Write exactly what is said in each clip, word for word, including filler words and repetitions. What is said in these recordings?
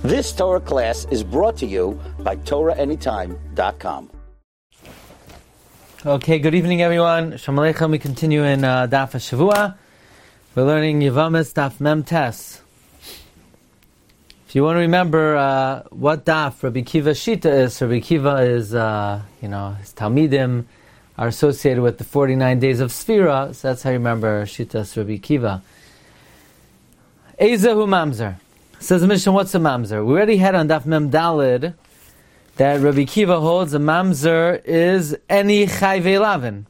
This Torah class is brought to you by Torah Anytime dot com. Okay, good evening, everyone. Shalom Aleichem. We continue in uh, Daf HaShavua. We're learning Yevamis Daf Mem Tes. If you want to remember uh, what Daf Rabbi Kiva Shita is, Rabbi Kiva is, uh, you know, his Talmidim are associated with the forty-nine days of Sfira, so that's how you remember Shita's Rabbi Kiva. Ezehu Mamzer. Says the Mishnah, what's a Mamzer? We already had on Daf Mem Dalid that Rabbi Kiva holds a Mamzer is any Chayvei Lavin.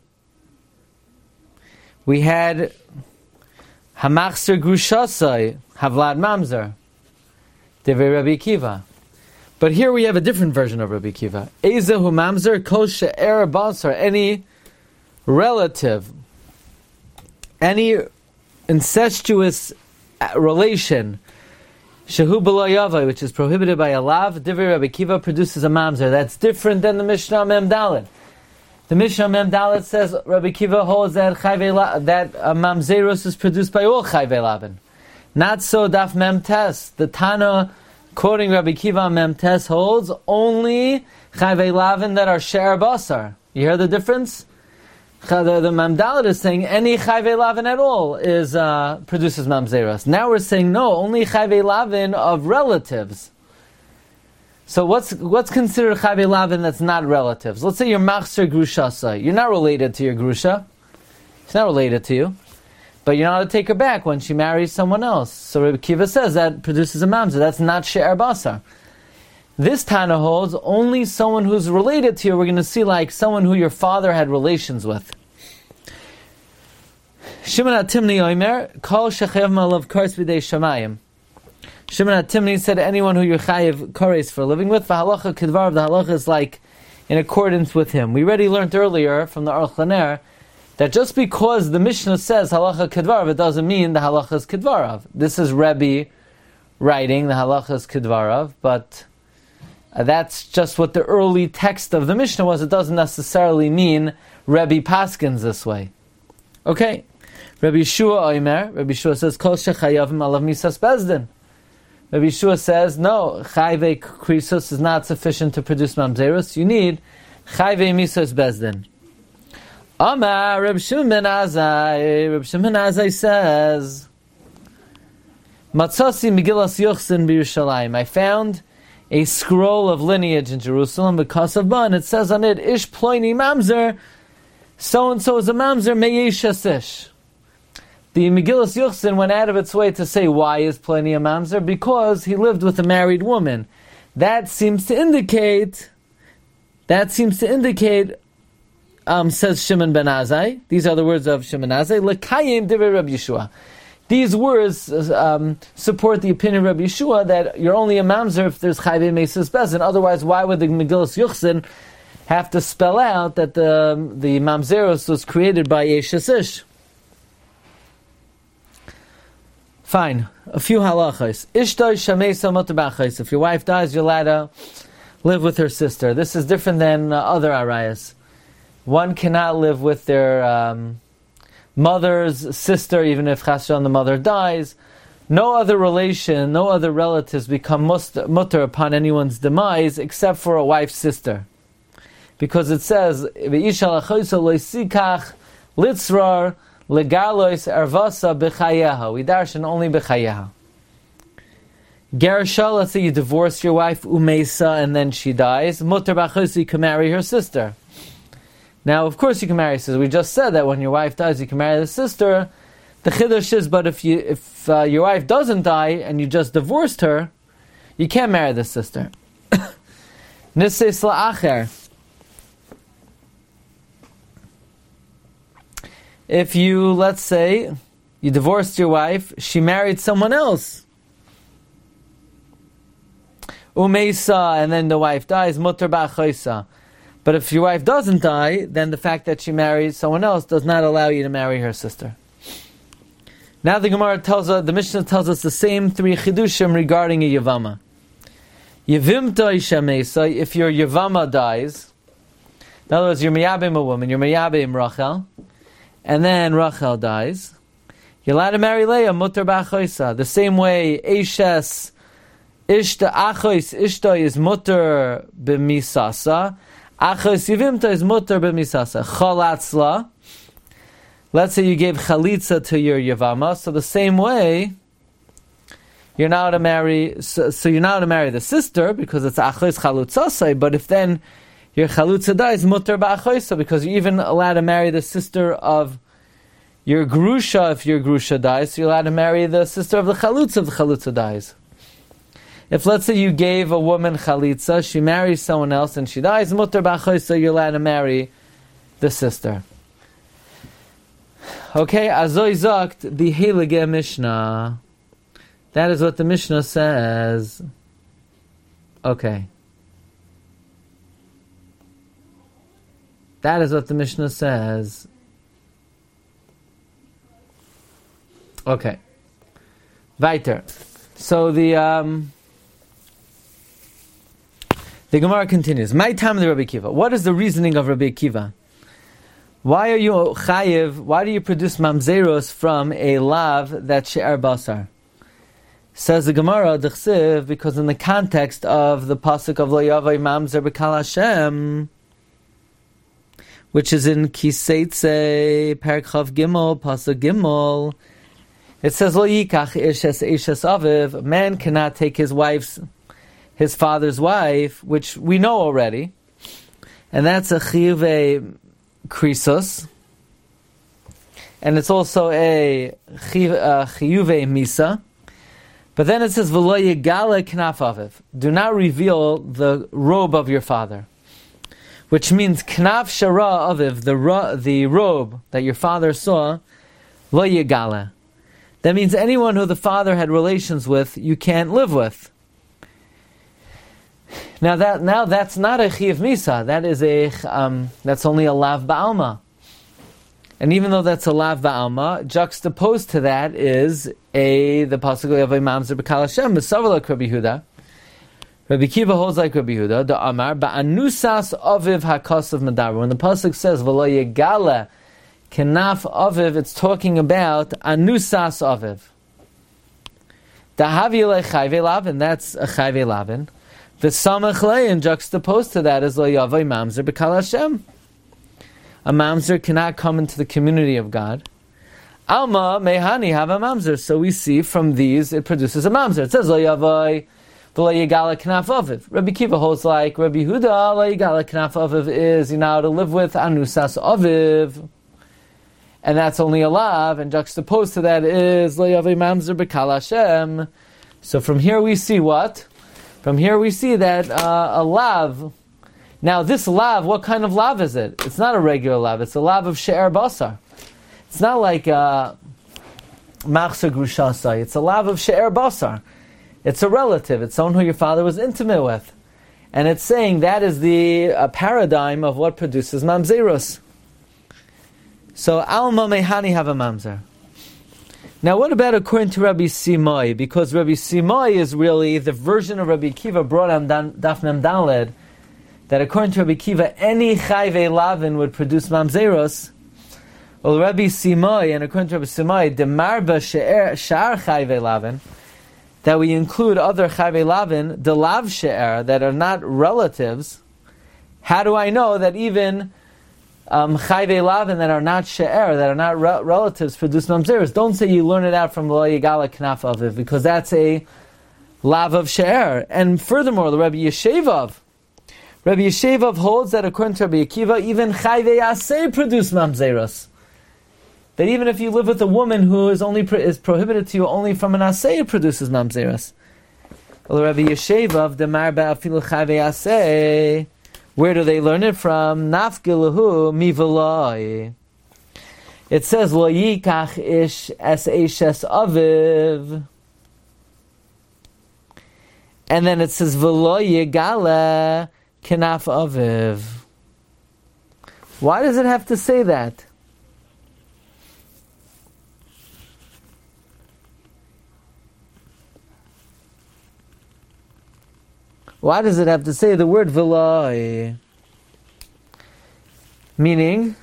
We had Hamachzer Grushasai, Havlad Mamzer, Devei Rabbi Kiva. But here we have a different version of Rabbi Kiva. Ezehu Mamzer, Kol She'er Basar, any relative, any incestuous relation, Shehu B'lo Yavai, which is prohibited by a lav, Divrei Rabbi Kiva produces a mamzer. That's different than the Mishnah Mem Dalet. The Mishnah Mem Dalet says Rabbi Kiva holds that chayvei, that uh, mamzerus is produced by all chayvei lavin. Not so Daf Mem Tes. The Tana, quoting Rabbi Kiva Mem Tes, holds only chayvei lavin that are she'er basar. You hear the difference? The, the Mem Dalet is saying any chayvei lavin at all is uh, produces mamzeros. Now we're saying no, only chayvei lavin of relatives. So what's what's considered chayvei lavin that's not relatives? Let's say you're machzer grushasa. You're not related to your grusha. She's not related to you, but you're not allowed to take her back when she marries someone else. So Rabbi Kiva says that produces a mamzer. That's not she'er basar. This Tana holds only someone who's related to you. We're going to see like someone who your father had relations with. Shimon HaTimni Omer, Kol Shechayav Malav Kores B'dei Shamayim. Shimon HaTimni said anyone who you're chayav kores for living with, v'halacha kedvar, the halacha is like in accordance with him. We already learned earlier from the Aruch LaNer that just because the Mishnah says halacha kedvar, it doesn't mean the halacha is kedvarav. This is Rebbe writing, the halacha is kedvarav, but Uh, that's just what the early text of the Mishnah was. It doesn't necessarily mean Rebbe Paskins this way. Okay. Rabbi Yeshua Omer, Rabbi Yeshua says, Kol shechayavim alav misas bezdin. Rabbi Yeshua says, no, chayvei krisos is not sufficient to produce mamzerus. You need chayvei misas bezdin. Amar, Rabbi Shimon ben Azai, Rabbi Shimon ben Azai says, Matzasi Megillas Yochsin b'Yerushalayim. I found a scroll of lineage in Jerusalem because of Ban. It says on it, Ish ploini mamzer, so and so is a mamzer meyesh asish. The Megillas Yochsin went out of its way to say why is ploini a mamzer? Because he lived with a married woman. That seems to indicate. That seems to indicate. Um, says Shimon ben Azai. These are the words of Shimon Azai. Lekayim divrei Rabbi Yeshua. These words um, support the opinion of Rabbi Yeshua that you're only a mamzer if there's chayvei mesis bezin. Otherwise, why would the Megillas Yochsin have to spell out that the the mamzeros was created by Yesh Asish? Fine. A few halachos. Ishtoi shamesa mutabachos. If your wife dies, you're allowed to live with her sister. This is different than uh, other arayas. One cannot live with their Um, mother's sister, even if chasron the mother dies. No other relation, no other relatives become mutter upon anyone's demise except for a wife's sister. Because it says, V'isha lachoyso loisikach litzrar legalois ervasa b'chayeha. We darshan only b'chayeha. Gerusha, let's say you divorce your wife, umesa, and then she dies. Mutter b'chayoso, you can marry her sister. Now, of course, you can marry a sister. We just said that when your wife dies, you can marry the sister. The chiddush is, but if you if uh, your wife doesn't die and you just divorced her, you can't marry the sister. Nises la'acher. If you, let's say, you divorced your wife, she married someone else. Umeisa, and then the wife dies, mutter ba'achoisa. But if your wife doesn't die, then the fact that she married someone else does not allow you to marry her sister. Now the Gemara tells us, the Mishnah tells us the same three chidushim regarding a Yavama. Yevimta ishamesa, if your Yavama dies, in other words, you're miyabim a woman, you're miyabim Rachel, and then Rachel dies, you're allowed to marry Leah, mutter ba'achoisa. The same way Eshes Ishta achos ishta is mutter b'misasa. Achos yivimta is mutter b'misasa. Chalatzla. Let's say you gave chalitza to your yavama. So the same way, you're now to marry. So, so you're now to marry the sister because it's achos chalutzasai. But if then your chalutza dies, mutter ba'achoisa, because you're even allowed to marry the sister of your grusha. If your grusha dies, so you're allowed to marry the sister of the chalutza if the chalutza dies. If, let's say, you gave a woman chalitza, she marries someone else and she dies, mutter ba'achoisa, you're allowed to marry the sister. Okay, azoy zakt the heilige Mishnah. That is what the Mishnah says. Okay. That is what the Mishnah says. Okay. Weiter. So the um, the Gemara continues. My time of the Rabbi Akiva. What is the reasoning of Rabbi Akiva? Why are you chayiv? Why do you produce mamzeros from a lav that's she'er basar? Says the Gemara, d'chsiv, because in the context of the pasuk of lo yavai mamzer b'kal Hashem, which is in Kiseitze, Perek Chav Gimel, Pasuk Gimel, it says, Lo yikach ishes ishes aviv, man cannot take his wife's, his father's wife, which we know already, and that's a chiyuve krisos, and it's also a chiyuve misa, but then it says, V'lo yigala knaf aviv, do not reveal the robe of your father. Which means knaf shara aviv, the ro- the robe that your father saw, lo yigala. That means anyone who the father had relations with, you can't live with. Now that now that's not a chiyuv misa. That is a um, that's only a lav ba'alma. And even though that's a lav ba'alma, juxtaposed to that is a the pasuk of mamzer b'kal Hashem b'savalak Rabbi Yehuda. Rabbi Akiva holds like Rabbi Yehuda, the Amar, ba'anusas aviv hakasav medar. When the pasuk says, v'lo yegala kenaf aviv, it's talking about anusas aviv. Dahavi le chayve lavin, that's a chayve lavin. V'samach le'in, juxtaposed to that is lo yavai mamzer b'kal Hashem. A mamzer cannot come into the community of God. Alma mehani have a mamzer. So we see from these, it produces a mamzer. It says lo yavai Rabbi Akiva holds like Rabbi Yehuda, is you know to live with anusas aviv, and that's only a lav, and juxtaposed to that is lo yavei mamzer b'kal Hashem. So from here we see what? From here we see that uh, a lav. Now this lav, what kind of lav is it? It's not a regular lav. It's a lav of she'er basar. It's not like machzor grushasai. It's a lav of she'er basar. It's a relative. It's someone who your father was intimate with. And it's saying that is the uh, paradigm of what produces mamzerus. So, alma mehani have a mamzer. Now, what about according to Rabbi Simai? Because Rabbi Simai is really the version of Rabbi Akiva brought on Daf Mem Daled, that according to Rabbi Akiva, any chayve lavin would produce mamzerus. Well, Rabbi Simai, and according to Rabbi Simai, demarba she'ar chayve lavin, that we include other chayve lavin, the lav she'er, that are not relatives. How do I know that even um, chayve lavin that are not she'er, that are not re- relatives, produce mamzeres? Don't say you learn it out from lo yigala knaf aviv, because that's a lav of she'er. And furthermore, the Rabbi Yeshevav, Rabbi Yeshevav holds that according to Rabbi Akiva, even chayve aseh produce mamzeres. That even if you live with a woman who is only pro- is prohibited to you only from an aseh, it produces mamzeres. Well, Rabbi Yeshevav demar ba'afilu chayve aseh. Where do they learn it from? Nafgilahu mivaloi. It says lo yikach ish es eshes aviv, and then it says v'lo yigala kenaf aviv. Why does it have to say that? Why does it have to say the word v'loi? Meaning,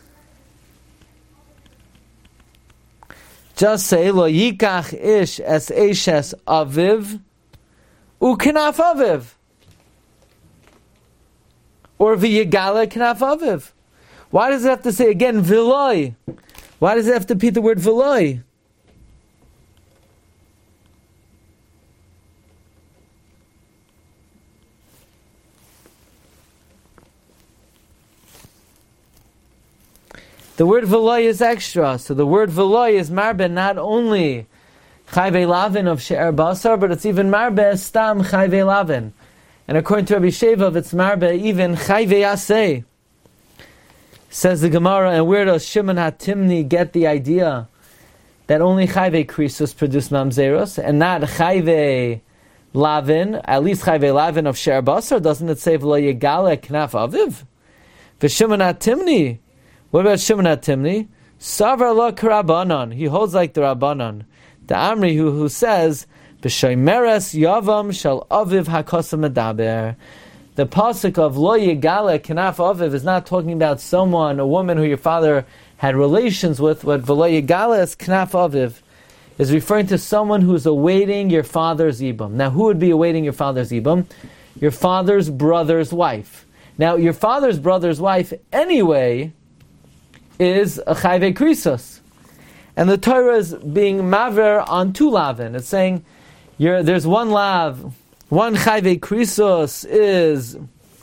just say lo yikach ish es eshes aviv, U'kenaf aviv. Or v'yigala kenaf aviv. Why does it have to say again v'loi? Why does it have to repeat the word v'loi? The word v'loi is extra. So the word v'loi is marbe not only chayve lavin of she'er basar, but it's even marbe stam chayve lavin. And according to Rabbi Shevav, it's marbe even chayve yaseh. Says the Gemara, and where does Shimon HaTimni get the idea that only chayve krisus produce mamzeros and not chayve lavin, at least chayve lavin of she'er basar? Doesn't it say v'lo yigale knaf aviv? V'Shimon HaTimni. What about Shimon HaTimni? Savar lo k'Rabbanan. He holds like the Rabbanan. The Amri who, who says, B'shomeres yavam shel aviv hakosam medaber. The pasuk of lo yigale kenaf aviv is not talking about someone, a woman who your father had relations with. What v'lo yigale is kenaf aviv is referring to someone who's awaiting your father's ibum. Now, who would be awaiting your father's ibum? Your father's brother's wife. Now, your father's brother's wife, anyway, is a chayve krisos. And the Torah is being maver on two lavin. It's saying you're, there's one lav, one chayve krisos is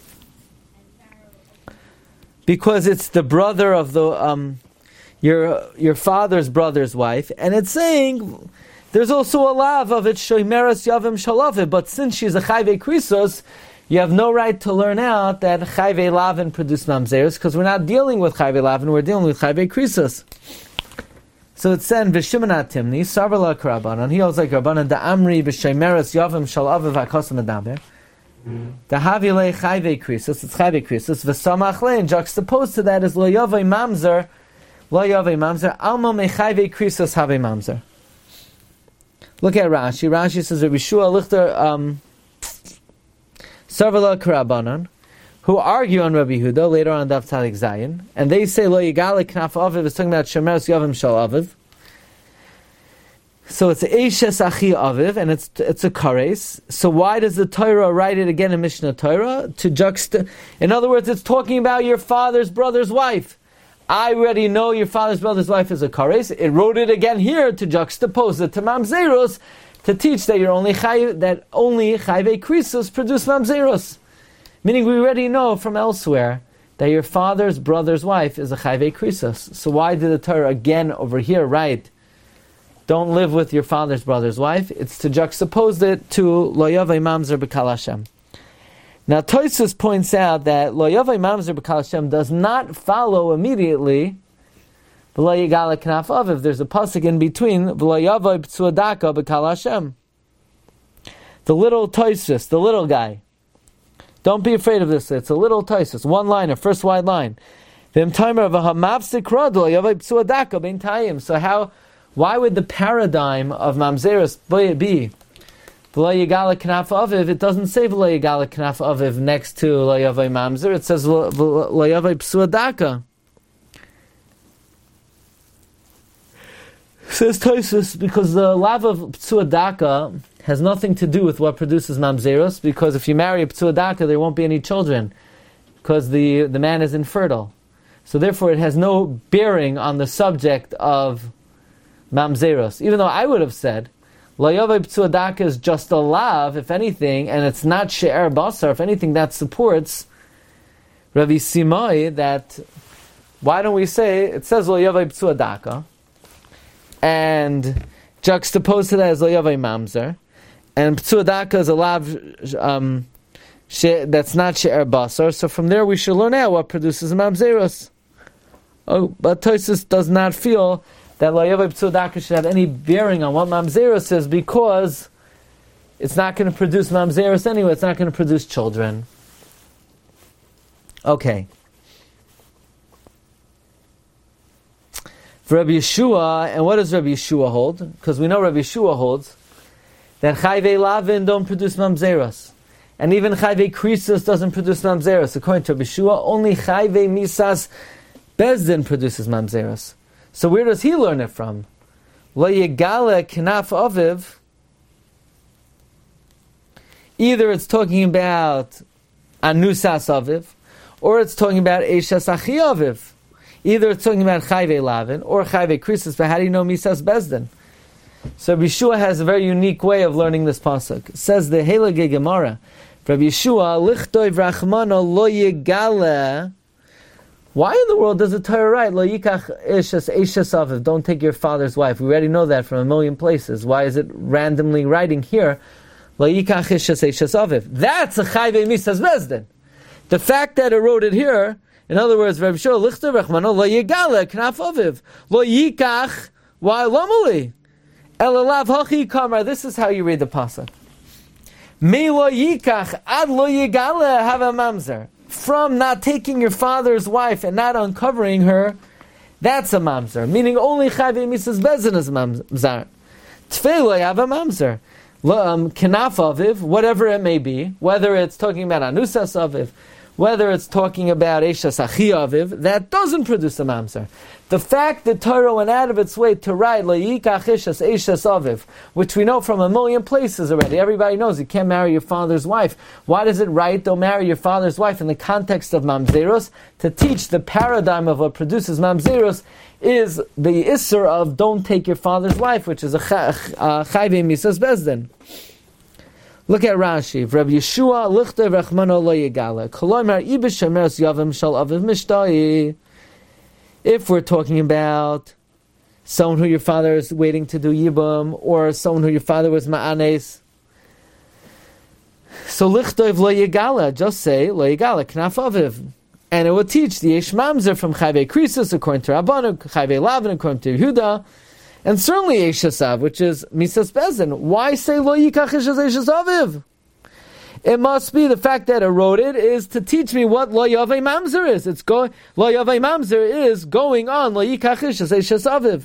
because it's the brother of the um, your your father's brother's wife, and it's saying there's also a lav of it shoimeras yavim shalav. But since she's a chayve krisos, you have no right to learn out that chayve lavin produce mamzeros, because we're not dealing with chayve lavin, we're dealing with chayve krisos. So it's said, V'Shimon HaTimni, Sarvala K'Rabbanan, he holds like Rabbanan, the Amri, B'Sheimeres, Yavim, Shal Aviv, HaKosam Medaber. The Havile chayve krisos, it's chayve krisos, V'Samach Lein, juxtaposed to that is Lo Yavai Mamzer, Lo Yavai Mamzer, Alma Me chayve krisos Have Mamzer. Look at Rashi. Rashi says, Rabbi Shua Lichter, um, Sarvala K'Rabbanan, who argue on Rabbi Yehuda later on Daf Tzadik Zayin, and they say Lo Yigale Knaf Aviv is talking about Shemeres Yavim Shal Aviv. So it's Eishes Achi Aviv, and it's it's a kares. So why does the Torah write it again in Mishnah Torah to juxta? In other words, it's talking about your father's brother's wife. I already know your father's brother's wife is a kares. It wrote it again here to juxtapose it to mamzeros, to teach that you're only chay, that only chayve krisos produce mamzeros. Meaning we already know from elsewhere that your father's brother's wife is a chayve krisos. So why did the Torah again over here write, don't live with your father's brother's wife? It's to juxtapose it to lo yavei mamzer b'kal Hashem. Now Tosfos points out that lo yavei mamzer b'kal Hashem does not follow immediately v'lo yigale knaf aviv. There's a pasuk in between v'lo yavei b'tzuadaka b'kal Hashem. The little Tosfos, the little guy. Don't be afraid of this. It's a little Tosfos, one liner, first wide line. So how? Why would the paradigm of mamzeros be v'lo yigale knaf aviv? It doesn't say v'lo yigale knaf aviv next to lo yavei mamzer. It says lo yavei psuadaka. Says Tosfos, because the lav of psuadaka has nothing to do with what produces mamzeros, because if you marry a psuadaka, there won't be any children, because the, the man is infertile. So therefore it has no bearing on the subject of mamzeros. Even though I would have said, lo yavei psuadaka is just a lav, if anything, and it's not she'er basar, if anything, that supports Ravi Simai, that, why don't we say, it says lo yavei psuadaka, and juxtaposed to that is lo yavei mamzer, and psuadaka is a lav um, she, that's not she'er basar. So from there we should learn out what produces mamzeros. Oh, but Tosfos does not feel that lo yavei psuadaka should have any bearing on what mamzeros is, because it's not going to produce mamzeros anyway. It's not going to produce children. Okay. For Rabbi Yeshua, and what does Rabbi Yeshua hold? Because we know Rabbi Yeshua holds that chayve lavin don't produce mamzeros, and even chayve krisos doesn't produce mamzeros. According to Rabbi Yeshua, only chayve misas bezdin produces mamzeros. So where does he learn it from? Lo yigale knaf aviv Either it's talking about Anusas Aviv, or it's talking about Eishes Achi Aviv. Either it's talking about Chayve Lavin, or Chayve Krisis, but how do you know Misas Bezdin? So Rabbi Yeshua has a very unique way of learning this pasuk. It says the Heilige Gemara, Rabbi Yeshua, Lichtoi Vrachmano Lo Yigale. Why in the world does the Torah write, Lo Yikach Eishes Eishes Aviv, don't take your father's wife? We already know that from a million places. Why is it randomly writing here, Lo Yikach Eishes Eishes Aviv? That's a Chayve Misas Bezdin. The fact that it wrote it here, in other words, Rabbi Yeshua, Lichtoi Vrachmano Lo Yigale Knaf Aviv. Lo Yikach, why Lomali? Elalav Hachi Kamar, this is how you read the pasuk. Me lo yikach ad lo yigale have a mamzer. From not taking your father's wife and not uncovering her, that's a mamzer. Meaning only Chayve Misas Bezdin is mamzer. Tfei lo have a mamzer. Um, Kenaf Aviv, whatever it may be, whether it's talking about Anusas Aviv, whether it's talking about Eishes Achi Aviv, that doesn't produce a mamzer. The fact that Torah went out of its way to write Lo Yikach Eishes Eishes Aviv, which we know from a million places already, everybody knows you can't marry your father's wife. Why does it write, don't marry your father's wife in the context of mamzeros? To teach the paradigm of what produces mamzeros is the isser of don't take your father's wife, which is a Chayve Misas Bezdin. Look at Rashi. Rabbi Yeshua, Lichtoi Vrachmano Lo Yigale. Kolomar Ibish Shemeres Yavim Shal Aviv Mishtai. If we're talking about someone who your father is waiting to do Yibum, or someone who your father was Ma'anes, so Lichtoi Lo Yigale, just say Lo Yigale, Knaf Aviv. And it will teach the Yesh Mamzer from Chayve Krisis, according to Rabbanu, Chayve Lavin, according to Yehuda, and certainly Eishes, which is Misas Bezdin. Why say Lo Yikach Eishes Aviv? It must be the fact that it wrote it is to teach me what Lo Yavei Mamzer is. It's going Lo Yavei Mamzer is going on Lo Yikach Eishes Aviv,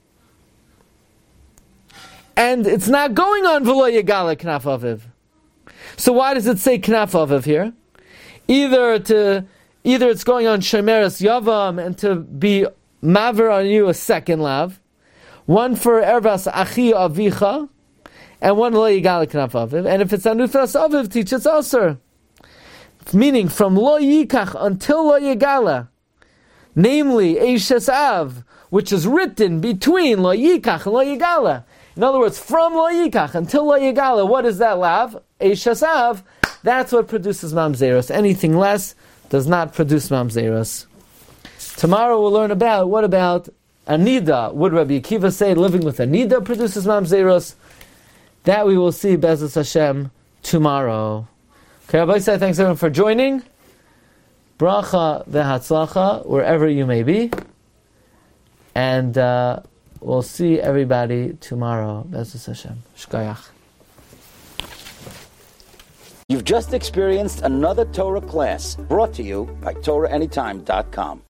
and it's not going on V'lo Yigale Knaf Aviv. So why does it say Knaf Aviv here? Either to either it's going on Shemeres Yavam and to be Maver on you a second lav. One for Ervas Achi Avicha, and one Lo Yigale Knaf Aviv. And if it's Anufas Aviv, teach it's Aser. Meaning, from Lo Yikach until Lo Yigale, namely Eishes Av, which is written between Lo Yikach and Lo Yigale. In other words, from Lo Yikach until Lo Yigale, what is that lav? Eishes Av. That's what produces Mamzeros. Anything less does not produce Mamzeros. Tomorrow we'll learn about, what about Anida? Would Rabbi Akiva say living with Anida produces Mamzeros? That we will see Be'ezus Hashem tomorrow. Okay, Rabbi Yisai, thanks everyone for joining. Bracha ve'hatzlacha wherever you may be. And uh, we'll see everybody tomorrow. Be'ezus Hashem. Shkayach. You've just experienced another Torah class brought to you by Torah Anytime dot com.